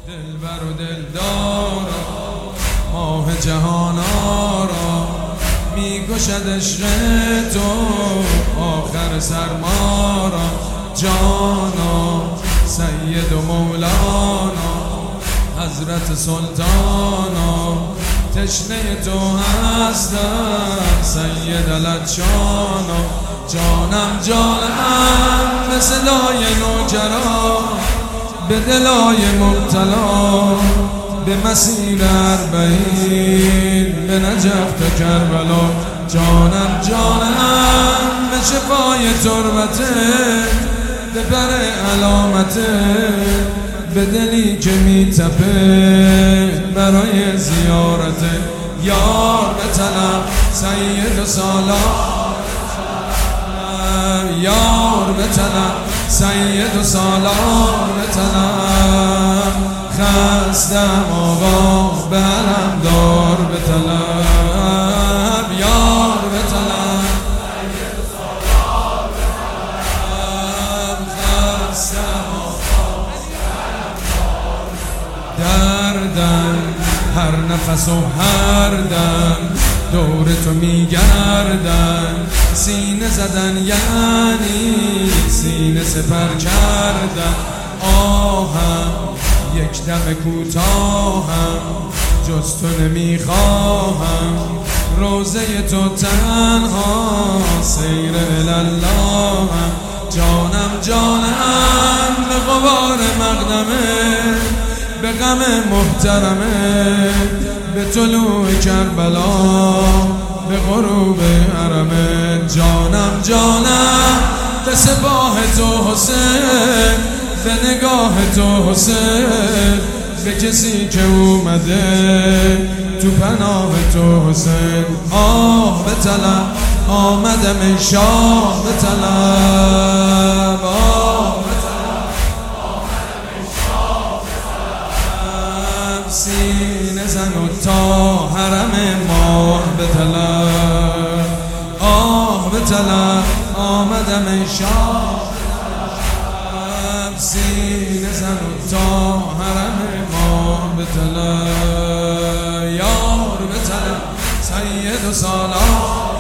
دلبر و دلدارا ماه جهان آرا میکشد عشق تو آخر سرمارا جانا سید و مولانا حضرت سلطانا تشنه تو هستم سید العطشانا جانم جانم به صدای نوجرا به دلای مبتلا به مسیر اربعین به نجف تا کربلا جانم جانم به شفای تربته به بر علامته به دلی که میتپه برای زیارته یار به طلب سید و سالار یار به طلب سید و سالار به طلب خستم آقا به علم دار به طلب یار به طلب سید و سالار به طلب خستم آقا به علم دار دردم هر نفس و هر دم دور تو میگردن سینه زدن یعنی سینه سپر کردن آهم یک دم کوتاهم جز تو نمیخواهم روزه تو تنها سیر الاللهم جانم جانم به غبار مقدمه به غم محترمه به طلوع کربلا به غروب حرمه جانم جانم به سپاه تو حسین به نگاه تو حسین به کسی که اومده تو پناه تو حسین آه به طلب آمدم ای شاه به طلب آه به طلب آمدم ای شاه به طلب سینه زن و تا حرم ماه به طلب آه به طلب آمدم ای شاه سینه زن و تا حرم ماه به طلب یار به طلب سید و سالار